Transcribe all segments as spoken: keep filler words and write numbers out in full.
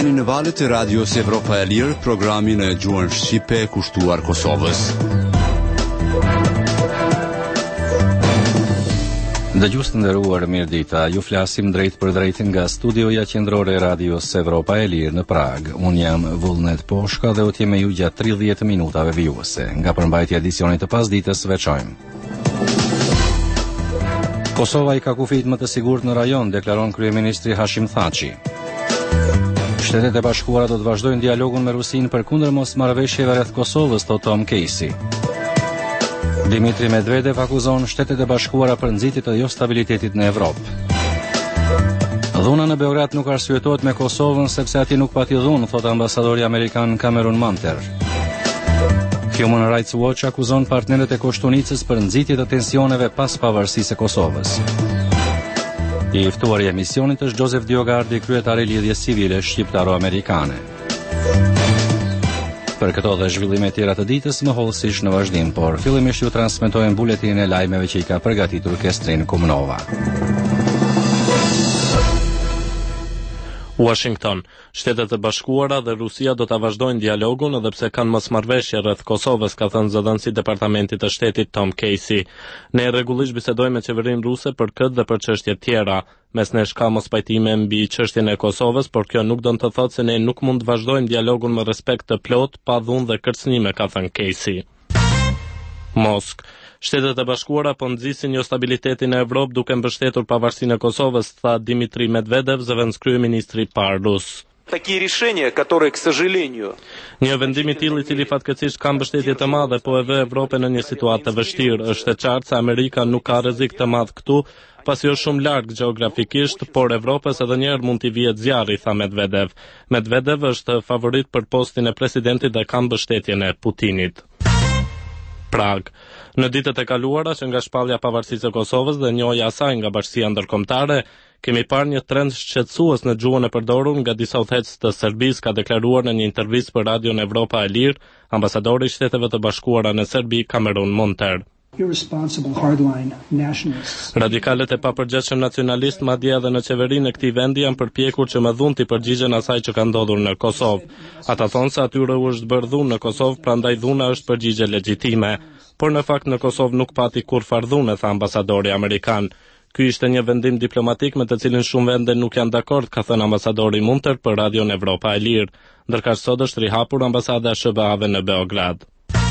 Jeni në valët e radios Evropa e Lirë, programin e gjuhën shqipe kushtuar Kosovës. Dëgjues të nderuar, mirëdita. Ju flasim drejt për drejt nga studioja qendrore e radios Evropa e Lirë në Prag. Un jam Vullnet Poshka dhe u të jem me ju gjatë tridhjetë minutave vijuese. Nga përmbajtja e edicionit të pasdites veçojmë. Kosova i ka kufijt më të sigurt në rajon, deklaron kryeministri Hashim Thaçi. Shtetet e Bashkuara do të vazhdojnë dialogun me Rusinë përkundër mosmarrëveshjeve rreth Kosovës, thot Tom Casey. Dimitri Medvedev akuzon Shtetet e Bashkuara për nxitje të jo stabilitetit në Evropë. Dhuna në Beograd nuk arsyetohet me Kosovën sepse atje nuk pati dhunë, thot ambasadori amerikan Cameron Manter. Human Rights Watch akuzon partnerët e Koshtunicës për nxitje të tensioneve pas pavarësisë së Kosovës. I ftuar i emisionit është Joseph Diogardi, kryetari i lidhjes civile shqiptaro-amerikane. Për këto dhe zhvillime tjera të ditës më hollësisht në vazhdim, por fillimisht ju transmetojmë buletinin e lajmeve që i ka përgatitur Kestrin Kumnova. Washington. Shtetet e Bashkuara dhe Rusia do ta vazhdojnë dialogun edhe pse kanë mosmarrëveshje rreth Kosovës, ka thënë zëdhënësi i Departamentit të Shtetit Tom Casey. Ne rregullisht bisedojmë me qeverinë ruse për këtë dhe për çështje tjera. Mes nesh ka mospajtime mbi çështjen e Kosovës, por kjo nuk do të thotë se ne nuk mund të vazhdojmë dialogun me respekt të plot, pa dhunë dhe kërcënime, ka thënë Casey. Mosk. Shtetet e Bashkuara po nxisin jo stabilitetin e Evropë duke mbështetur pavarësinë e Kosovës, tha Dimitri Medvedev, zëvendëskryeministri i parë rus. Такие решения, которые, к сожалению, Një vendim i tillë i cili fatkeqësisht ka mbështetje të madhe, po e vë Evropën në një situatë të vështirë. Është e qartë se Amerika nuk ka rrezik të madh këtu, pasi është shumë larg gjeografikisht, por Evropës edhe një herë mund t'i vihet zjarri, tha Medvedev. Medvedev është favorit për postin e presidentit dhe ka mbështetjen e Putinit. Prag. Në ditët e kaluara që nga shpallja pavarësisë së Kosovës dhe njohja e saj nga Bashkia Ndërkombëtare, kemi parë një trend shqetësues në gjuhën e përdorur nga disa udhëheqës të Serbisë, ka deklaruar në një intervistë për Radion Evropa e Lirë ambasadori i Shteteve të Bashkuara në Serbi, Cameron Monter. Irresponsible hardline nationalists. Radikalet e papërgjithshëm nacionalist madje edhe në qeverinë e këtij vendi janë përpjekur që më dhunë t'i përgjigjen asaj që ka ndodhur në Kosovë. Ata thonë se atyre u është bërë dhunë në Kosovë, prandaj dhuna është përgjigje legjitime. Por në fakt në Kosovë nuk pati kur far dhunë, tha ambasadori amerikan. Ky ishte një vendim diplomatik me të cilin shumë vende nuk janë dakord, ka thënë ambasadori Munter për Radion Evropa e Lirë, ndërkaq sot është rihapur ambasada e S B A-ve në Beograd.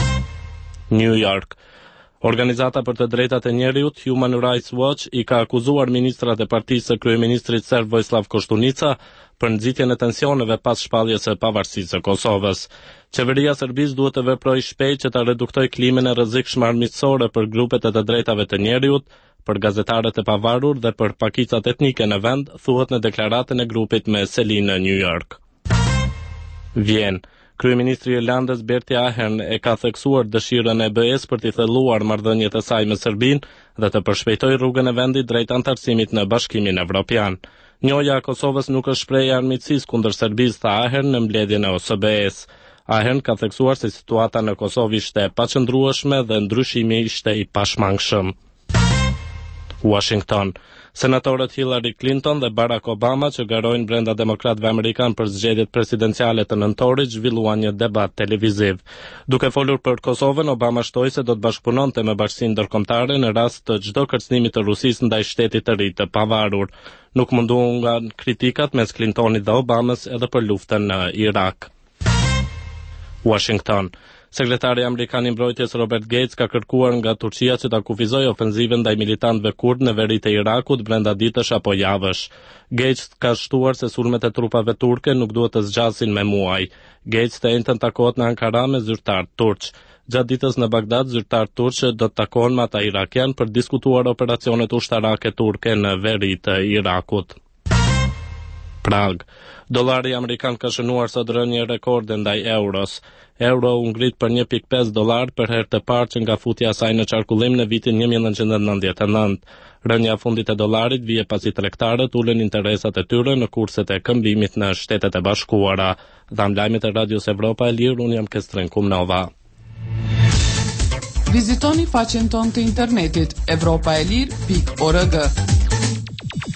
New York. Organizata për të drejtat e njerëzit Human Rights Watch i ka akuzuar ministrat e partisë së kryeministrit serb Vojislav Koštunica për nxitjen e tensioneve pas shpalljes së pavarësisë së Kosovës. Qeveria e Serbisë duhet të veprojë shpejt që ta reduktojë klimën e rrezikshme armiqësore për grupet e të drejtave të njerëzit, për gazetarët e pavarur dhe për pakicat etnike në vend, thuhet në deklaratën e grupit me seli në New York. Vjen. Kryeministri i Irlandës Bertie Ahern e ka theksuar dëshirën e B E-s për t'i thelluar marrëdhëniet e saj me Serbinë dhe të përshpejtojë rrugën e vendit drejt antarësimit në Bashkimin Evropian. Njohja e Kosovës nuk është shprehje armiqësisë kundër Serbisë, tha Ahern në mbledhjen e O S B E-s. Ahern ka theksuar se situata në Kosovë ishte e paqëndrueshme dhe ndryshimi ishte i pashmangshëm. Washington. Senatorët Hillary Clinton dhe Barack Obama që garojnë brenda demokratëve amerikan për zgjedhjet presidenciale të nëntorit zhvilluan një debat televiziv. Duke folur për Kosovën, Obama shtoi se do të bashkëpunonte me Bashkinë Ndërkombëtare në rast të çdo kërcënimi të Rusisë ndaj shtetit të ri të pavarur. Nuk munduan nga kritikat mes Clintonit dhe Obamës edhe për luftën në Irak. Washington. Sekretari amerikan i mbrojtjes Robert Gates ka kërkuar nga Turqia që ta kufizojë ofenzivën ndaj militantëve kurd në veri të Irakut brenda ditësh apo javësh. Gates ka shtuar se sulmet e trupave turke nuk duhet të zgjasin me muaj. Gates të njëjtën takohet në Ankara me zyrtar turq. Gjatë ditës në Bagdad, zyrtar turq do të takohen me ata irakian për diskutuar operacionet ushtarake turke në veri të Irakut. Prag. Dollari amerikan ka shënuar sot rënje rekorde ndaj euros. Euro u ngrit për një pikë pesë dollar për herë të parë që nga futja e saj në qarkullim në vitin një mijë nëntëqind e nëntëdhjetë e nëntë. Rënja e fundit e dollarit vije pasi tregtarët ulën interesat e tyre në kurset e këmbimit në Shtetet e Bashkuara. Dham lajmet e Radios Evropa e Lirë, unë jam Kestrin Kumnova. Vizitoni faqen tonë të internetit evropaelir pikë org.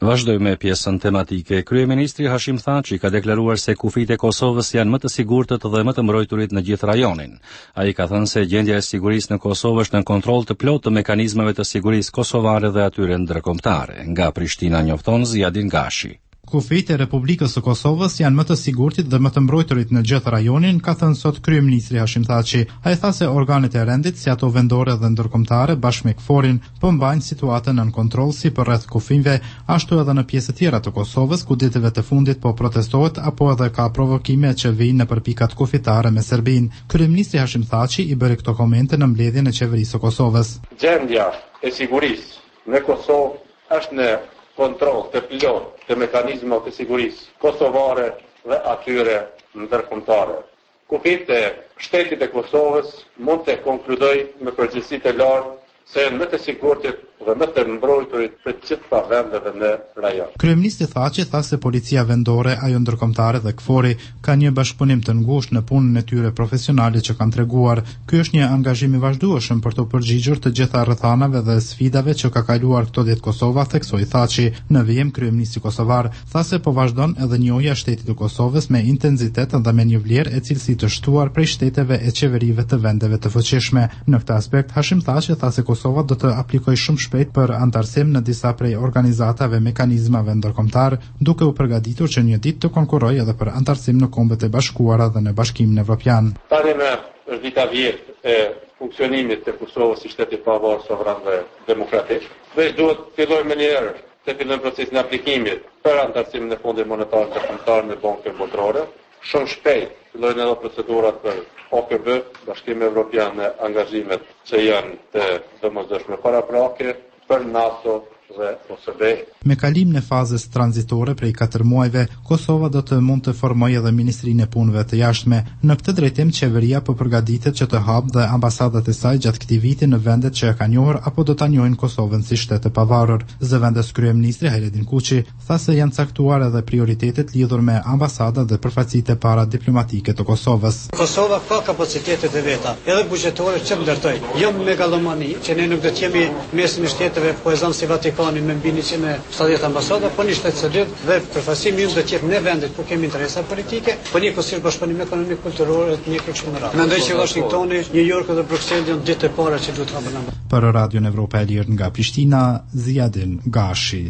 Vazhdoj me pjesën tematike. Kryeministri Hashim Thaçi ka deklaruar se kufijtë e Kosovës janë më të sigurtët dhe më të mbrojturit në gjithë rajonin. Ai ka thënë se gjendja e sigurisë në Kosovë është në kontroll të plotë të mekanizmave të sigurisë kosovare dhe atyre ndërkombëtare. Nga Prishtina njofton Ziadin Gashi. Kufijtë e Republikës së Kosovës janë më të sigurtit dhe më të mbrojturit në gjithë rajonin, ka thënë sot kryeministri Hashim Thaçi. Ai tha se organet e rendit, si ato vendore dhe ndërkombëtare, bashkë me KFOR-in, po mbajnë situatën nën kontroll si përreth kufijve, ashtu edhe në pjesë të tjera të Kosovës, ku ditëve të fundit po protestohet apo edhe ka provokime që vijnë nëpër pikat kufitare me Serbinë. Kryeministri Hashim Thaçi i bëri këto komente në mbledhjen e qeverisë së Kosovës. Gjendja e sigurisë në Kosovë është në kontroll të plot të mekanizmave të sigurisë kosovare dhe atyre ndërkombëtare. Kufijtë e shtetit e Kosovës mund të konkludoj me përgjegjësi të lartë se janë më të sigurtit dhe më të mbrojturit për të gjitha vendeve në rajon. Kryeministri Thaçi tha se policia vendore, ajo ndërkombëtare dhe KFOR-i ka një bashkëpunim të ngushtë në punën e tyre profesionale që kanë treguar. Ky është një angazhim i vazhdueshëm për të përgjigjur të gjitha rrethanave dhe sfidave që ka kaluar këto ditë Kosova, theksoi Thaçi. Në vijim kryeministri kosovar tha se po vazhdon edhe njojja e shtetit të Kosovës me intensitet dhe me një vlerë e cilësi të shtuar prej shteteve e qeverive të vendeve të fuqishme. Në këtë aspekt Hashim Thaçi tha se Kosova do të aplikojë shumë shpejt për antarësim në disa prej organizatave mekanizmave ndërkombëtar, duke u përgatitur që një ditë të konkurrojë edhe për antarësim në Kombet e Bashkuara dhe në Bashkimin Evropian. Tani më është dita vjetë e funksionimit të Kosovës si shteti pavarur, sovran dhe demokratik. Dhe duhet të fillojmë më njëherë të fillojmë procesin e aplikimit për antarësimin e Fondit Monetar Ndërkombëtar në Bankën Botërore. Shumë shpejt fillojnë edhe procedurat për O K B, Bashkimi Evropian, në angazhimet që janë të domosdoshme paraprake për NATO dhe O S B. Me kalimin e fazës tranzitore prej katër muajve, Kosova do të mund të formojë edhe Ministrinë e Punëve të Jashtme. Në këtë drejtim, qeveria po përgatitet që të hapë dhe ambasadat e saj gjatë këtij viti në vendet që e kanë njohur apo do ta njohin Kosovën si shtet të pavarur. Zëvendës kryeministri Hajredin Kuçi tha se janë caktuar edhe prioritetet lidhur me ambasadat dhe përfaqësitë para diplomatike të Kosovës. Kosova ka kapacitetet e veta, edhe buxhetore që ndërtoj. Jo megalomani, që ne nuk do të jemi mesin e shteteve po e zon si Vatikani me mbi njëqind e shtatëdhjetë ambasada, po një shtet së lidh dhe përfaqësimi ynë do të jetë në vendet ku kemi interesa politike, po një kusht bashkëpunim ekonomik kulturor të një kështu më radh. Mendoj që Washingtoni, New York dhe Brukseli janë ditë e para që duhet të hapen. Për Radion Evropa e Lirë nga Prishtina, Ziadin Gashi.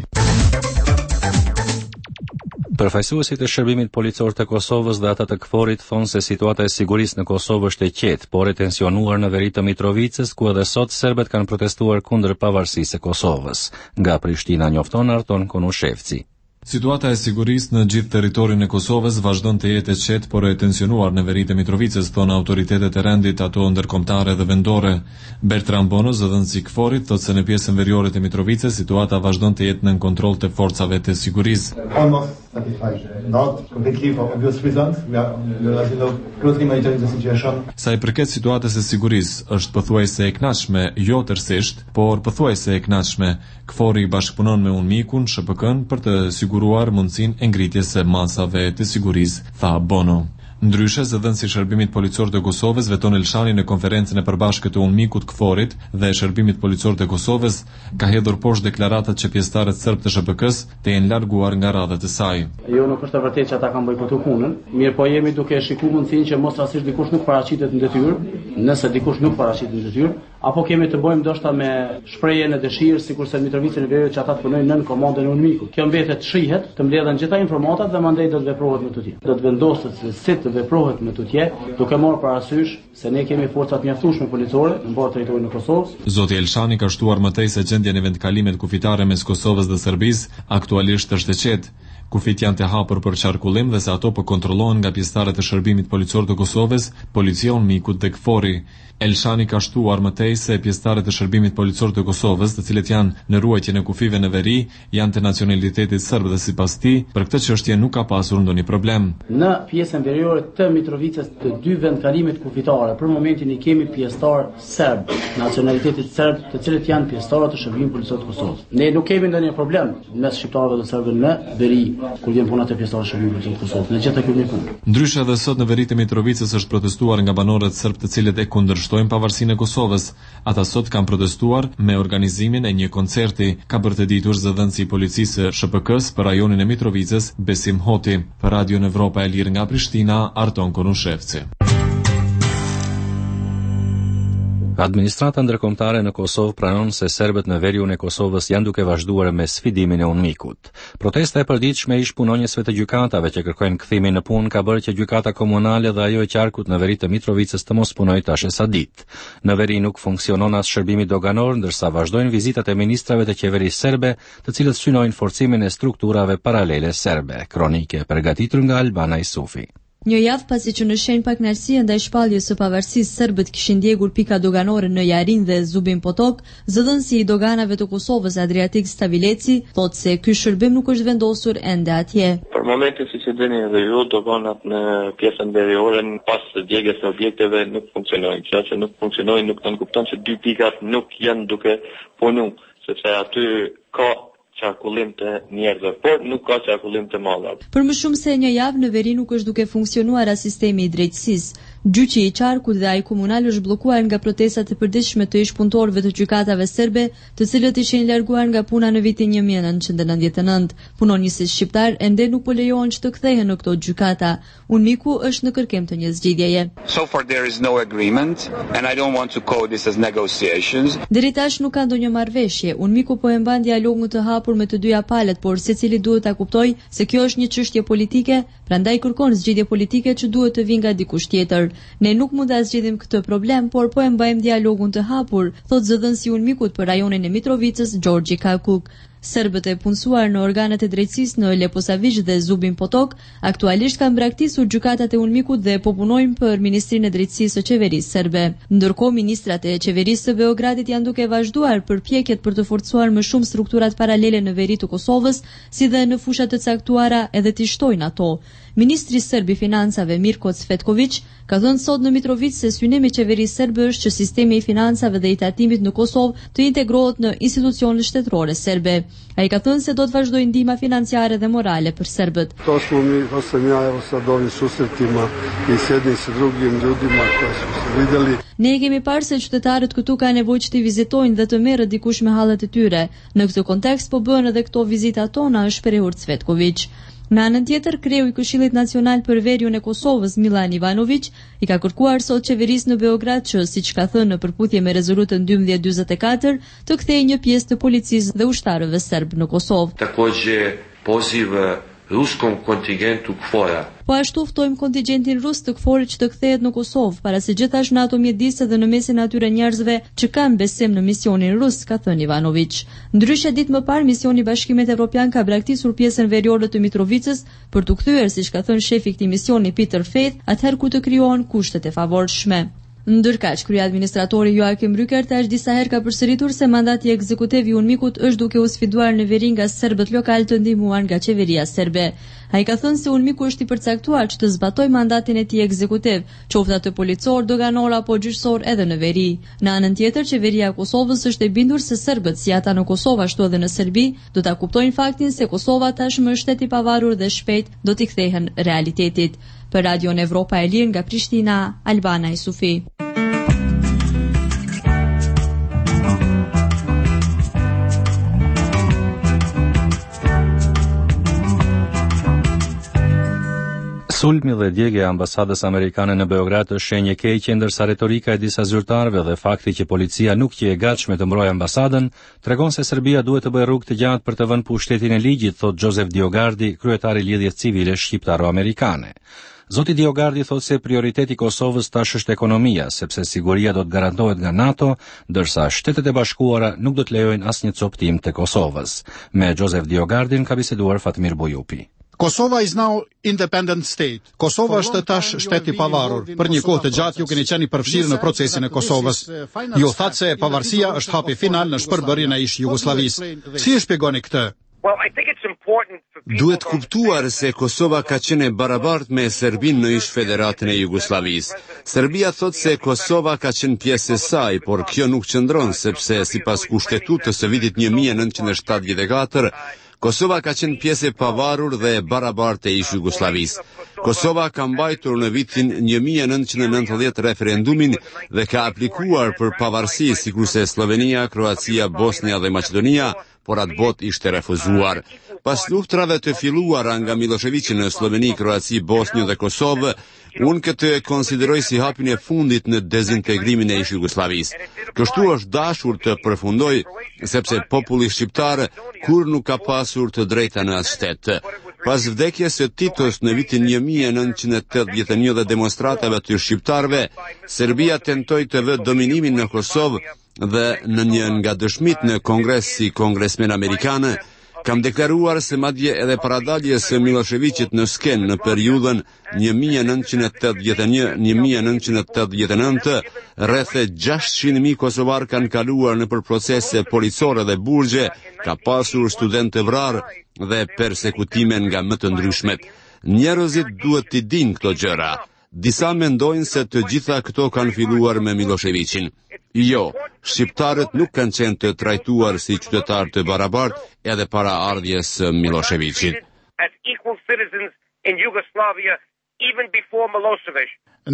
Përfaqësuesit e shërbimit policor të Kosovës dhe ata të KFOR-it thonë se situata e sigurisë në Kosovë është e qetë, por e tensionuar në veri të Mitrovicës, ku edhe sot serbët kanë protestuar kundër pavarësisë së Kosovës. Nga Prishtina njofton Arton Konushevci. Situata e sigurisë në gjithë territorin e Kosovës vazhdon të jetë e qetë, por e tensionuar në veri të Mitrovicës, thonë autoritetet e rendit, ato ndërkombëtare dhe vendore. Bertram Bono, zëdhënësi i KFOR-it, thotë se në pjesën veriore të Mitrovicës situata vazhdon të jetë nën kontroll të forcave të sigurisë. Sa i përket situatës së sigurisë, është pothuajse e kënaqshme, jo tërësisht, por pothuajse e kënaqshme. KFOR-i bashkëpunon me UNMIK-un, S P K-n për të siguruar mundësinë e ngritjes së masave të sigurisë, tha Bono. Ndryshe, zëdhënësi i shërbimit policor të Kosovës Veton Elshani në konferencën e përbashkët të UNMIK-ut, KFOR-it dhe shërbimit policor të Kosovës ka hedhur poshtë deklaratat që pjesëtarët serb të S P K-s të jenë larguar nga radhët e saj. Jo, nuk është e vërtetë që ata kanë bojkotuar punën, mirë po jemi duke shikuar mundësinë që mos rastësisht dikush nuk paraqitet në detyrë, nëse dikush nuk paraqitet në detyrë, apo kemi të bëjmë ndoshta me shprehjen e dëshirës, sikurse në Mitrovicën e Veriut që ata të punojnë nën komandën e UNMIK-ut. Kjo mbetet shihet, të mbledhen gjitha informatat dhe mandej do të veprohet me tutje. Do të vendoset se si të veprohet me tutje, duke marrë parasysh se ne kemi forcat mjaftueshme policore në mbar territorin e Kosovës. Zoti Elshani ka shtuar më tej se gjendja në vendkalimet kufitare mes Kosovës dhe Serbisë aktualisht është e qetë. Kufit janë të hapur për qarkullim dhe se ato po kontrollohen nga pjesëtarët e shërbimit policor të Kosovës, policia UNMIK-ut dhe KFOR-i. Elshani ka shtuar më tej se pjesëtarët e shërbimit policor të Kosovës, të cilët janë në ruajtjen e kufive në veri, janë të nacionalitetit serb dhe sipas tij, për këtë çështje nuk ka pasur ndonjë problem. Në pjesën veriore të Mitrovicës të dy vendkalimet kufitare, për momentin i kemi pjesëtar serb, nacionalitetit serb, të cilët janë pjesëtarë të shërbimit policor të Kosovës. Ne nuk kemi ndonjë problem mes shqiptarëve dhe serbëve në veri. kur vjen puna te pjesëtarë shërbimit të Kosovës. Në gjithë këto punë. Ndryshe edhe sot në veri të Mitrovicës është protestuar nga banorët serb të cilët e kundërshtojnë pavarësinë e Kosovës. Ata sot kanë protestuar me organizimin e një koncerti, ka bërë të ditur zëdhënësi i policisë S P K-s për rajonin e Mitrovicës, Besim Hoti. Për Radio Evropa e Lirë nga Prishtina, Arton Konushevci. Administrata ndërkombëtare në Kosovë pranon se serbët në veriun e Kosovës janë duke vazhduar me sfidimin e UNMIK-ut. Protesta e përditshme ish punonjësve të gjykatave që kërkojnë kthimin në punë ka bërë që gjykata komunale dhe ajo e qarkut në veri të Mitrovicës të mos punojë tash sa ditë. Në veri nuk funksionon as shërbimi doganor, ndërsa vazhdojnë vizitat e ministrave të qeverisë serbe, të cilët synojnë forcimin e strukturave paralele serbe. Kronike përgatitur nga Albana Isufi. Një javë pasi që në shenjë pak kënaqësie ndaj shpalljes së pavarësisë serbët kishin ndjekur pika doganore në Jarin dhe Zubin Potok, zëdhënësi i doganave të Kosovës Adriatik Stavileci thotë se ky shërbim nuk është vendosur ende atje. Për momentin siç e dini edhe ju, doganat në pjesën veriore pas djegjes së objekteve nuk funksionojnë. Kjo që nuk funksionojnë nuk do të kupton se dy pikat nuk janë duke punuar, sepse aty ka qarkullim të njerëzve, por nuk ka qarkullim të mallat. Për më shumë se një javë në veri nuk është duke funksionuar as sistemi i drejtësisë. Gjyqi i qarkut dhe ai komunal është bllokuar nga protestat e përditshme të ish-punëtorëve të gjykatave serbe, të cilët ishin larguar nga puna në vitin një mijë e nëntëqind e nëntëdhjetë e nëntë. Punonjësit shqiptar ende nuk po lejohen që të kthehen në këto gjykata. UNMIK-u është në kërkim të një zgjidhjeje. So far there is no agreement and I don't want to call this as negotiations. Deri tash nuk ka ndonjë marrëveshje. UNMIK-u po e mban dialogun të hapur me të dyja palët, por secili duhet ta kuptojë se kjo është një çështje politike, prandaj kërkon zgjidhje politike që duhet të vijë nga dikush tjetër. Ne nuk mund ta zgjidhim këtë problem, por po e mbajmë dialogun të hapur, thotë zëdhënësi i UNMIK-ut për rajonin e Mitrovicës, Gjorgji Kakuk. Serbët e punësuar në organet e drejtësisë në Leposavić dhe Zubin Potok aktualisht kanë braktisur gjykatat e UNMIK-ut dhe po punojnë për Ministrinë e Drejtësisë së Qeverisë serbe. Ndërkohë ministrat e qeverisë së Beogradit janë duke vazhduar përpjekjet për të forcuar më shumë strukturat paralele në veri të Kosovës, si dhe në fusha të caktuara edhe të shtojnë ato. Ministri serb i financave Mirko Cvetković ka thënë sot në Mitrovicë se synimi i qeverisë serbe është që sistemi i financave dhe i tatimit në Kosovë të integrohet në institucionet shtetërore serbe. Ai ka thënë se do të vazhdojë ndihma financiare dhe morale për serbët. To smo mi, to sam ja evo sad ovim susretima i s jednim s drugim ljudima koji su se videli. Ne kemi parë se qytetarët këtu kanë nevojë që të vizitojnë dhe të merret dikush me hallet e tyre. Në këtë kontekst po bëhen edhe këto vizita tona, është shprehur Cvetković. Në anën tjetër, kreu i Këshillit Nacional për Veriun e Kosovës, Milan Ivanović, i ka kërkuar sot qeverisë në Beograd që, siç ka thënë në përputhje me rezolutën dymbëdhjetë dyzet e katër, të kthejë një pjesë të policisë dhe ushtarëve serb në Kosovë. Takođe poziv ruskom kontingentu KFOR-a. Po ashtu ftojmë kontingjentin rus të KFOR-it që të kthehet në Kosovë, para se gjithashtu në ato mjedisë dhe në mesin atyre njerëzve që kanë besim në misionin rus, ka thënë Ivanović. Ndryshe ditë më parë, misioni i Bashkimit Evropian ka braktisur pjesën veriore të Mitrovicës për të kthyer, siç ka thënë shefi i këtij misioni Peter Faith, atëherë ku të krijohen kushtet e favorshme. Ndërkaq, kryeadministratori Joachim Rüker tash disa herë ka përsëritur se mandati ekzekutiv i UNMIK-ut është duke u sfiduar në veri nga serbët lokal të ndihmuar nga qeveria serbe. Ai ka thënë se UNMIK-u është i përcaktuar që të zbatojë mandatin e tij ekzekutiv, qoftë atë policor, doganor apo gjyqësor edhe në veri. Në anën tjetër, qeveria e Kosovës është e bindur se serbët, si ata në Kosovë ashtu edhe në Serbi, do ta kuptojnë faktin se Kosova tashmë është shtet i pavarur dhe shpejt do t'i kthehen realitetit. Për Radio Evropa e Lirë nga Prishtina, Albana Isufi. Sulmi dhe djegja e ambasadës amerikane në Beograd është shenjë keqe, ndërsa retorika e disa zyrtarëve dhe fakti që policia nuk që e gatshme të mbrojë ambasadën tregon se Serbia duhet të bëjë rrugë të gjatë për të vënë pushtetin e ligjit, thot Joseph Diogardi, kryetari i lidhjes civile shqiptaro-amerikane. Zoti Diogardi thotë se prioriteti i Kosovës tash është ekonomia, sepse siguria do të garantohet nga NATO, ndërsa Shtetet e Bashkuara nuk do të lejojnë asnjë coptim të Kosovës. Me Joseph Diogardin ka biseduar Fatmir Bujupi. Kosova is now independent state. Kosova është tash shtet i pavarur. Për një kohë të gjatë ju keni qenë i përfshirë në procesin e Kosovës. Ju thatë se pavarësia është hapi final në shpërbërjen e ish Jugosllavisë. Si e shpjegoni këtë? Duhet kuptuar se Kosova ka qenë e barabartë me Serbinë në ish Federatën e Jugosllavisë. Serbia thot se Kosova ka qenë pjesë e saj, por kjo nuk qëndron sepse sipas kushtetutës së vitit një mijë e nëntëqind e shtatëdhjetë e katër Kosova ka qenë pjesë e pavarur dhe e barabartë e ish Jugosllavisë. Kosova ka mbajtur në vitin një mijë e nëntëqind e nëntëdhjetë referendumin dhe ka aplikuar për pavarësi, sikurse Slovenia, Kroacia, Bosnia dhe Maqedonia, por atë botë ishte refuzuar. Pas luftrave të filluara nga Miloševići në Sloveni, Kroaci, Bosnjë dhe Kosovë, unë këtë konsideroj si hapin e fundit në dezintegrimin e ish Jugosllavisë. Kështu është dashur të përfundoj, sepse populli shqiptar kur nuk ka pasur të drejta në atë shtet. Pas vdekjes së Titos në vitin një mijë e nëntëqind e tetëdhjetë e një dhe demonstratave të shqiptarëve, Serbia tentoi të vë dominimin në Kosovë dhe në një nga dëshmit në Kongres si kongresmen amerikanë, kam deklaruar se madje edhe paradaljes së Miloševićit në skenë në periudhën një mijë e nëntëqind e tetëdhjetë e një - një mijë e nëntëqind e tetëdhjetë e nëntë, rreth gjashtëqind mijë kosovar kanë kaluar nëpër procese policore dhe burgje, ka pasur studentë të vrarë dhe persekutime nga më të ndryshmet. Njerëzit duhet t'i dinë këto gjëra. Disa mendojnë se të gjitha këto kanë filluar me Miloševićin. Jo, shqiptarët nuk kanë qenë të trajtuar si qytetar të barabartë edhe para ardhjes së Miloševićit. As equal citizens in Yugoslavia even before Milosevic.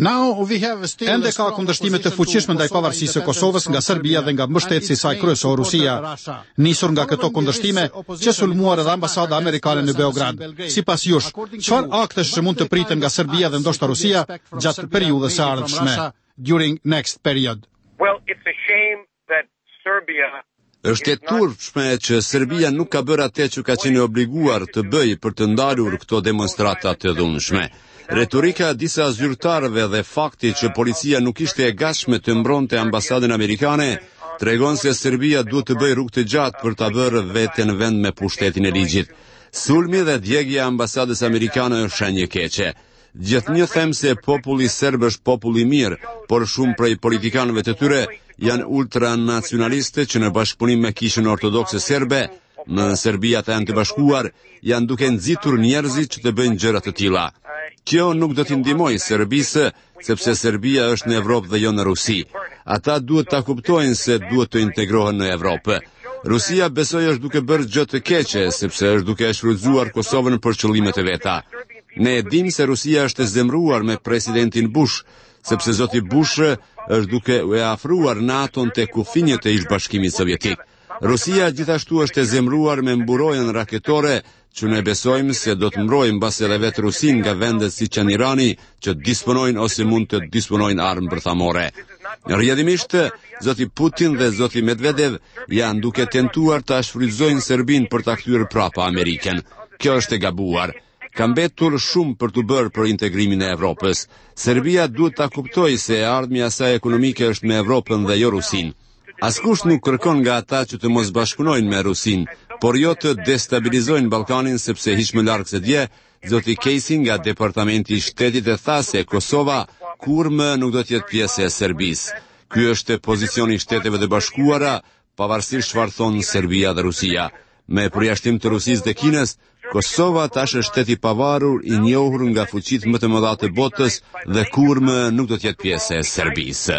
Ende ka kundërshtime të fuqishme ndaj pavarësisë së Kosovës nga Serbia dhe nga mbështetësi i saj kryesor Rusia. Nisur nga këto kundërshtime, që sulmuar edhe ambasada amerikane në Beograd. Sipas jush, çfarë aktesh që mund të priten nga Serbia dhe ndoshta Rusia gjatë periudhës së ardhshme? During next period. Well, it's a shame that Serbia Është e turpshme që Serbia nuk ka bërë atë që ka qenë obliguar të bëjë për të ndalur këto demonstrata të dhunshme. Retorika e disa zyrtarëve dhe fakti që policia nuk ishte e gatshme të mbronte ambasadën amerikane tregon se Serbia duhet të bëjë rrugë të gjatë për ta bërë veten vend me pushtetin e ligjit. Sulmi dhe djegja e ambasadës amerikane është shenjë keqe. Gjithnjë them se populli serb është populli mirë, por shumë prej politikanëve të tyre janë ultranacionaliste që në bashkëpunim me Kishën Ortodokse Serbe, në Serbia të janë të bashkuar, janë duke nxitur njerëzit që të bëjnë gjëra të tilla. Kjo nuk do t'i ndihmojë Serbisë, sepse Serbia është në Evropë dhe jo në Rusi. Ata duhet ta kuptojnë se duhet të integrohen në Evropë. Rusia besoj është duke bërë gjë të keqe, sepse është duke e shfrytzuar Kosovën për qëllimet e veta. Ne e dim se Rusia është e zemruar me presidentin Bush, sepse zoti Bush është duke e afruar NATO-n te kufinjet e ish-bashkimit sovjetik. Rusia gjithashtu është e zemruar me mburojën raketore, që ne besojmë se do të mbrojë mbas edhe vetë Rusin nga vendet siç janë Irani, që disponojnë ose mund të disponojnë armë bërthamore. Rrjedhimisht, zoti Putin dhe zoti Medvedev janë duke tentuar ta shfrytëzojnë Serbinë për ta kthyer prapa Amerikën. Kjo është e gabuar. Ka mbetur shumë për të bërë për integrimin e Evropës. Serbia duhet ta kuptojë se ardhmja e saj ekonomike është me Evropën dhe jo Rusin. Askush nuk kërkon nga ata që të mos bashkëpunojnë me Rusin, por jo të destabilizojnë Ballkanin, sepse hiç më larg se dje, zoti Casey nga Departamenti i Shtetit e tha se Kosova kurrë nuk do të jetë pjesë e Serbisë. Ky është pozicioni i Shteteve të Bashkuara, pavarësisht çfarë thonë Serbia dhe Rusia. Me përjashtim të Rusisë dhe Kinës, Kosova tash është shtet i pavarur, i njohur nga fuqitë më të mëdha të botës dhe kurrë nuk do të jetë pjesë e Serbisë.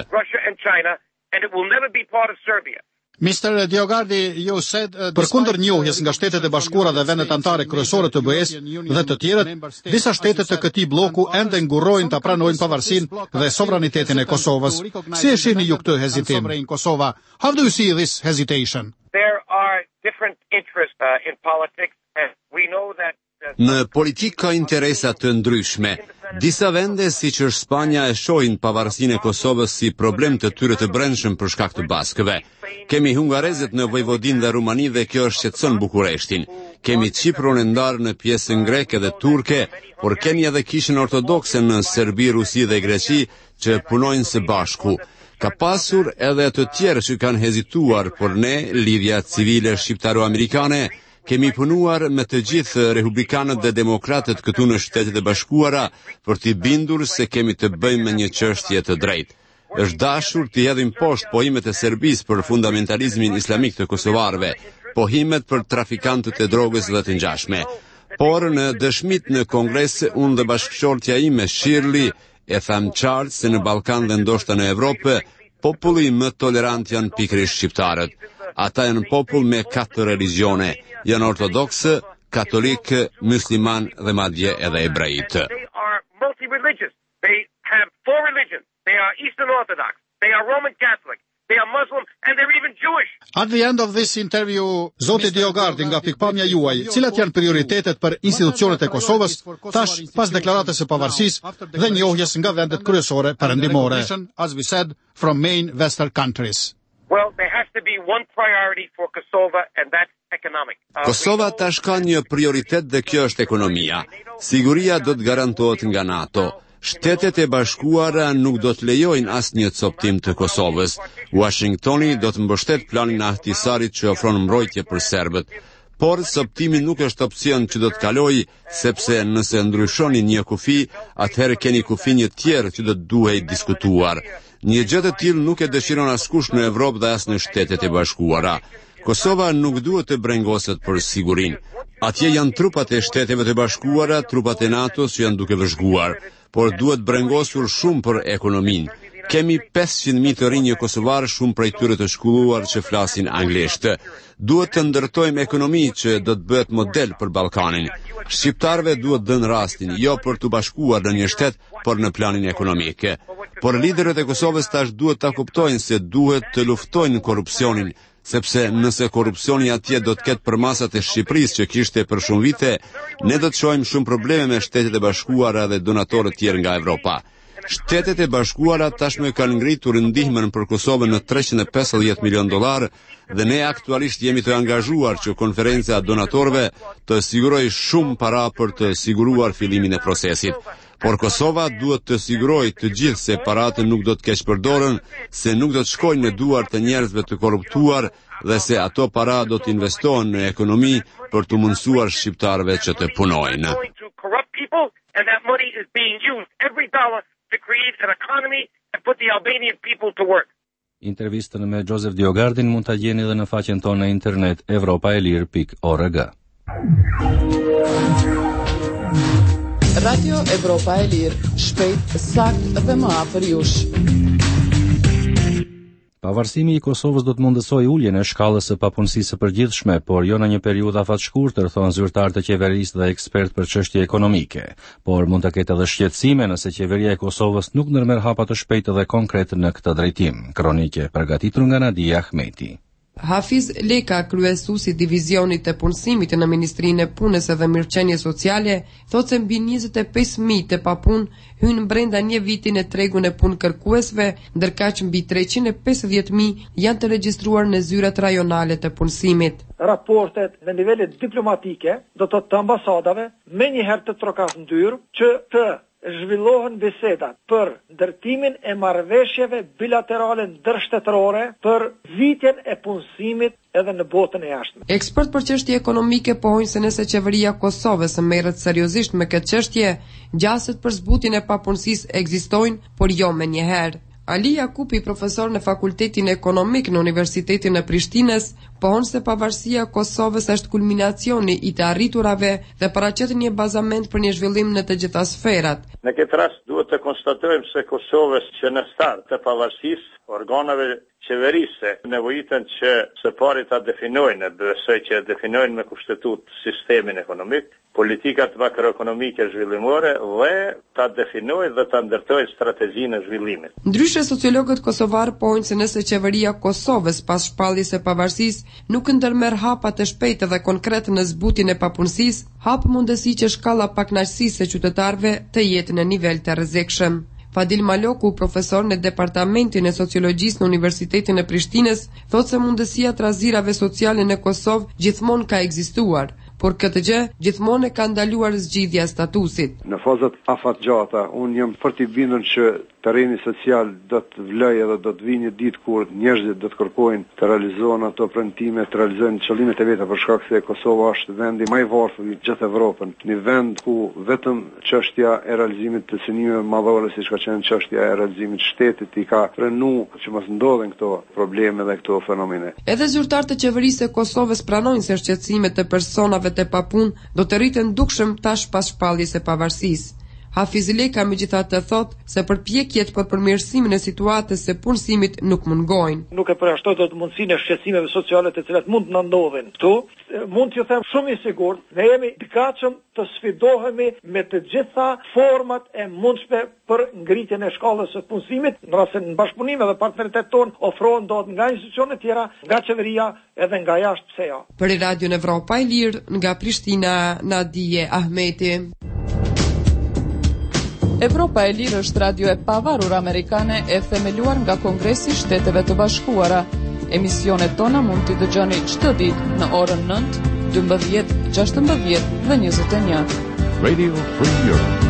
mister Diogardi, ju said, uh, përkundër njohjes nga Shtetet e Bashkuara dhe vendet anëtare kryesore të B E-s dhe të tjerët, disa shtete të këtij bloku ende ngurrojnë ta pranojnë pavarësinë dhe sovranitetin e Kosovës. Si e shihni ju këtë hezitim? How do you see this hesitation? There are different interests uh, in politics, and we know that Në politikë ka interesa të ndryshme. Disa vende, siç është Spanja, e shohin pavarësinë e Kosovës si problem të tyre të brendshëm për shkak të baskëve. Kemi hungarezët në Vojvodinë dhe Rumani dhe kjo shqetëson Bukureshtin. Kemi Çiprin e ndarë në pjesën greke dhe turke, por kemi edhe Kishën Ortodokse në Serbi, Rusi dhe Greqi që punojnë së bashku. Ka pasur edhe të tjerë që kanë hezituar, por ne, lidhja civile shqiptaro-amerikane, kemi punuar me të gjithë republikanët dhe demokratët këtu në Shtetet e Bashkuara për t'i bindur se kemi të bëjmë me një çështje të drejtë. Është dashur t'i hedhim poshtë pohimet e Serbisë për fundamentalizmin islamik të kosovarëve, pohimet për trafikantët e drogës dhe të ngjashme. Por në dëshmit në Kongres, unë dhe bashkëshortja ime Shirley e tham qartë se në Ballkan dhe ndoshta në Evropë, populli më tolerant janë pikërisht shqiptarët. Ata janë popull me katër religione, janë ortodoksë, katolikë, musliman dhe madje edhe hebrejt. They are multi-religious. They have four religions. They are Eastern Orthodox. They are Roman Catholic. They are Muslim and they're even Jewish. At the end of this interview, Zoti Diogardi, nga pikpamja juaj, cilat janë prioritetet për institucionet e Kosovës, tash pas deklaratës së pavarësisë dhe njohjes nga vendet kryesore perëndimore, as we said, from main Western countries. Well, there has to be one priority for Kosovo and that's economic. Uh, Kosova tash ka një prioritet dhe kjo është ekonomia. Siguria do të garantohet nga NATO. Shtetet e Bashkuara nuk do të lejojnë asnjë coptim të Kosovës. Washingtoni do të mbështet planin e Ahtisarit që ofron mbrojtje për serbët. Por coptimi nuk është opcion që do të kalojë, sepse nëse ndryshoni një kufi, atëherë keni kufi një tjerë që do të duhej diskutuar. Një gjë e tillë nuk e dëshiron askush në Evropë dhe as në Shtetet e Bashkuara. Kosova nuk duhet të brengoset për sigurinë. Atje janë trupat e Shteteve të Bashkuara, trupat e NATO-s që janë duke vëzhguar, por duhet brengosur shumë për ekonominë. Kemi pesëqind mijë të rinj kosovar, shumë prej tyre të shkolluar që flasin anglisht. Duhet të ndërtojmë ekonomi që do të bëhet model për Ballkanin. Shqiptarëve duhet dhënë rastin, jo për të bashkuar në një shtet, por në planin ekonomik. Por liderët e Kosovës tash duhet ta kuptojnë se duhet të luftojnë korrupsionin, sepse nëse korrupsioni atje do të ketë për masat e Shqipërisë që kishte për shumë vite, ne do të shohim shumë probleme me Shtetet e Bashkuara dhe donatorët tjerë nga Evropa. Shtetet e Bashkuara tashmë kanë ngritur ndihmën për Kosovën në treqind e pesëdhjetë milion dollar dhe ne aktualisht jemi të angazhuar që konferenca e donatorëve të sigurojë shumë para për të siguruar fillimin e procesit. Por Kosova duhet të sigurojë të gjithë se paratë nuk do të keq përdoren, se nuk do të shkojnë në duart të njerëzve të korruptuar dhe se ato para do të investohen në ekonomi për të mundësuar shqiptarëve që të punojnë. To create an economy and put the Albanian people to work. Intervistën me Joseph Diogardin mund ta gjeni edhe në faqen tonë në internet evropaelir pikë org. Radio Evropa e Lirë, shpejt, sakt dhe më afër jush. Pavarësimi i Kosovës do të mundësoj uljen e shkallës së papunësisë së përgjithshme, por jo në një periudhë afatshkurtër, thonë zyrtarë të qeverisë dhe ekspert për çështje ekonomike. Por mund të ketë edhe shqetësime nëse qeveria e Kosovës nuk ndërmerr hapa të shpejtë dhe konkret në këtë drejtim. Kronike përgatitur nga Nadia Ahmeti. Hafiz Leka, kryesuesi divizionit të punësimit në Ministrinë e Punës dhe Mirëqenie Sociale, thotë se mbi njëzet e pesë mijë të papunë hynë brenda një viti në tregun e punë kërkuesve, ndërkaq mbi treqind e pesëdhjetë mijë janë të regjistruar në zyrat rajonale të punësimit. Raportet në nivelet diplomatike do të të ambasadave me njëherë të trokas ndyrë që të zhvillohen bisedat për ndërtimin e marrëveshjeve bilaterale ndërshtetërore për vitjen e punësimit edhe në botën e jashtme. Ekspert për çështje ekonomike pohojnë se nëse qeveria e Kosovës merret seriozisht me këtë çështje, gjaset për zbutjen e papunësisë ekzistojnë, por jo me njëherë. Ali Jakupi, profesor në Fakultetin Ekonomik në Universitetin e Prishtinës, pohon se pavarësia e Kosovës është kulminacioni i të arriturave dhe paraqet një bazament për një zhvillim në të gjitha sferat. Në këtë rast duhet të konstatojmë se Kosovës që në start të pavarësisë, organeve qeverise nevojitën që së pari ta definojnë, besoj që definojnë me kushtetut sistemin ekonomik, politikat makroekonomike zhvillimore dhe ta definojnë dhe ta ndërtojnë strategjinë e zhvillimit. Ndryshe, sociologët kosovar pohojnë se nëse qeveria Kosovës pas shpalljes së pavarësisë nuk ndërmerr hapa të shpejtë dhe konkret në zbutjen e papunësisë, hap mundësi që shkalla pakënaqësisë së qytetarëve të jetë në nivel të rrezikshëm. Fadil Maloku, profesor në Departamentin e Sociologjisë në Universitetin e Prishtinës, thotë se mundësia të razirave sociale në Kosovë gjithmonë ka ekzistuar, por këtë gjë gjithmonë e ka ndaluar zgjidhja e statusit. Në fazat afatgjata, unë jam fort i bindur që terreni social do të vlojë dhe do të vijë një ditë kur njerëzit do të kërkojnë të realizohen ato premtime, të realizojnë qëllimet e veta, për shkak se Kosova është vendi më i varfër i gjithë Evropën, një vend ku vetëm çështja e realizimit të synimeve madhore, siç ka qenë çështja e realizimit të shtetit, i ka frenuar që mos ndodhen këto probleme dhe këto fenomene. Edhe zyrtarët e qeverisë së Kosovës pranojnë se shqetësimet e personave të papunë do të rriten dukshëm tash pas shpalljes së pavarësisë. Hafizile ka megjithatë thotë se përpjekjet për përmirësimin e situatës së punësimit nuk mungojnë. Nuk e përjashtoj dot mundësinë e shqetësimeve sociale të cilat mund të na ndodhin këtu. Mund t'ju them shumë i sigurt, ne jemi të gatshëm të sfidohemi me të gjitha format e mundshme për ngritjen e shkallës së punësimit, në rast se në bashkëpunim edhe partneritet ton ofrohen dot nga institucione të tjera, nga qeveria edhe nga jashtë, pse jo. Për Radio Evropa e Lirë, nga Prishtina, Nadije Ahmeti. Evropa e Lirë është radio e pavarur amerikane e themeluar nga Kongresi i Shteteve të Bashkuara. Emisionet tona mund t'i dëgjoni çdo ditë në orën nëntë, dymbëdhjetë, gjashtëmbëdhjetë dhe njëzet e një. Radio Free Europe.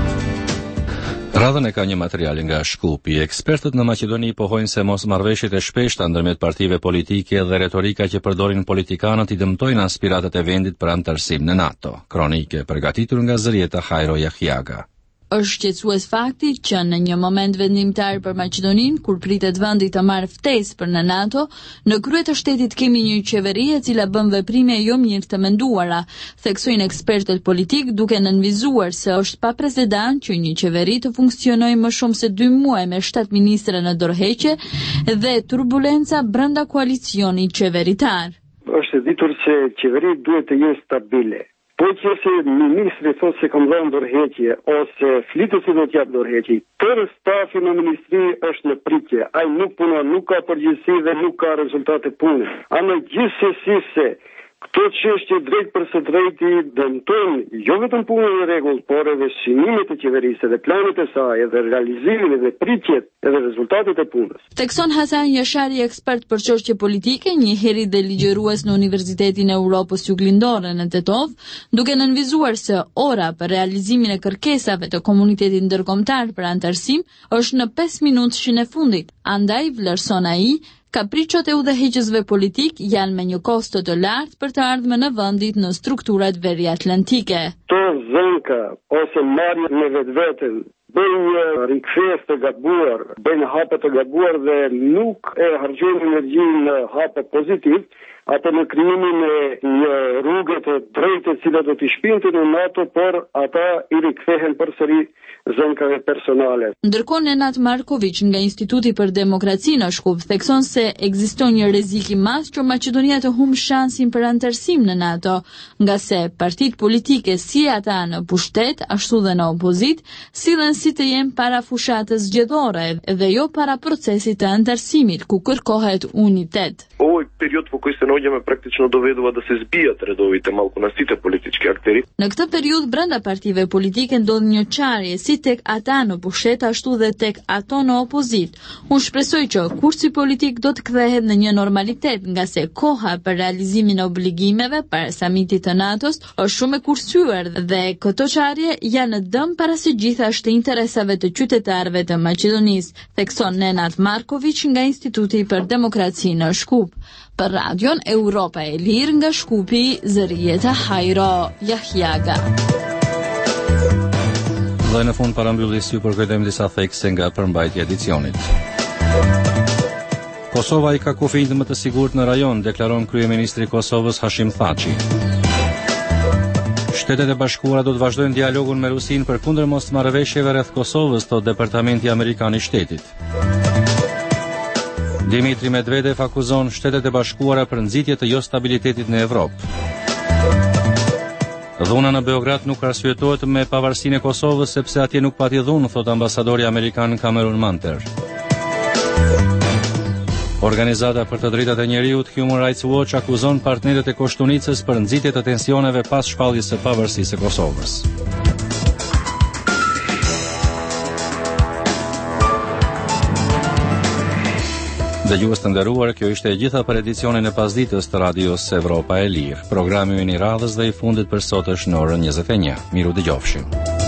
Radhën e ka një material nga Shkupi. Ekspertët në Maqedoni pohojnë se mosmarrëveshjet e shpeshta ndërmjet partive politike dhe retorika që përdorin politikanët i dëmtojnë aspiratët e vendit për anëtarësim në NATO. Kronike përgatitur nga Zërieta Hajro Jahjaga. Është shqetësues fakti që në një moment vendimtar për Maqedoninë, kur pritet vendi të marrë ftesë për në NATO, në krye të shtetit kemi një qeveri e cila bën veprime jo mirë të menduara, theksojnë ekspertët politik, duke nënvizuar se është pa precedent që një qeveri të funksionojë më shumë se dy muaj me shtatë ministre në dorëheqje dhe turbulenca brenda koalicionit qeveritar. Është e ditur se qeveria duhet të jetë stabile. Po që se ministri thot se kam dhënë dorëheqje ose flitësi do t'jap dorëheqje, tërë stafi në ministri është në pritje. Ai nuk punon, nuk ka përgjegjësi dhe nuk ka rezultate pune. Andaj gjithsesi se këto çështje drejt për së drejti dëmtojnë jo vetëm punën e rregullt, por edhe synimet e qeverisë dhe planet e saj, edhe realizimin dhe pritjet edhe rezultatet e punës. Tekson Hasan Jashari, ekspert për çështje politike, një herë dhe ligjërues në Universitetin e Europës Juglindore në Tetov, duke nënvizuar se ora për realizimin e kërkesave të komunitetit ndërkombëtar për anëtarësim është në pesë minutëshin e fundit. Andaj vlerëson ai kapriçot e udhëheqësve politik janë me një kosto të lartë për të ardhmen në vendit në strukturat veriatlantike. To zënka ose marrje me vetveten bëjnë një rikthesë të gabuar, bëjnë hape të gabuar dhe nuk e harxojnë energjinë në hape pozitiv, apo në krijimin e një rrugë të drejtë e cila do t'i shpinte në NATO, por ata i rikthehen përsëri zënkave personale. Ndërkohë Nenad Marković nga Instituti për Demokraci në Shkup thekson se ekziston një rrezik i madh që Maqedonia të humbë shansin për anëtarësim në NATO, nga se partitë politike si ata në pushtet ashtu dhe në opozit sillen si të jenë para fushatës zgjedhore dhe jo para procesit të anëtarësimit ku kërkohet unitet. Ovo je period po koji se nađeme praktično dovedova da se zbijat redovite malkunastite politički akteri. Në këtë periudhë brenda partive politike ndodh një qarje si tek ata në pushtet ashtu dhe tek ato në opozit. Unë shpresoj që kursi politik do të kthehet në një normalitet, nga se koha për realizimin e obligimeve para samitit të NATO-s është shumë e kursyer dhe këto qarje janë në dëm para së gjithashtë interesave të qytetarëve të Maqedonisë, thekson Nenad Marković nga Instituti për Demokraci në Shkup. Për radion Europa e Lirë nga Shkupi, Zërieta Hajro Jahjaga. Dhe në fund parambyllis ju përkujtojmë disa thekse nga përmbajtja e edicionit. Kosova i ka kufijtë më të sigurt në rajon, deklaron kryeministri i Kosovës Hashim Thaçi. Shtetet e Bashkuara do të vazhdojnë dialogun me Rusinë përkundër mosmarrëveshjeve rreth Kosovës, thot Departamenti Amerikan i Shtetit. Dimitri Medvedev akuzon Shtetet e Bashkuara për nxitje të jo stabilitetit në Evropë. Dhuna në Beograd nuk arsyetohet me pavarësinë e Kosovës sepse atje nuk pati dhunë, thot ambasadori amerikan Cameron Manter. Organizata për të drejtat e njeriut Human Rights Watch akuzon partnerët e Koshtunicës për nxitje të tensioneve pas shpalljes së pavarësisë së Kosovës. Dëgjues të nderuar, kjo ishte e gjitha për edicionin e pasditës të radios Evropa e Lirë. Programi i radhës dhe i fundit për sot është në orën njëzet e një. Miru dëgjofshim.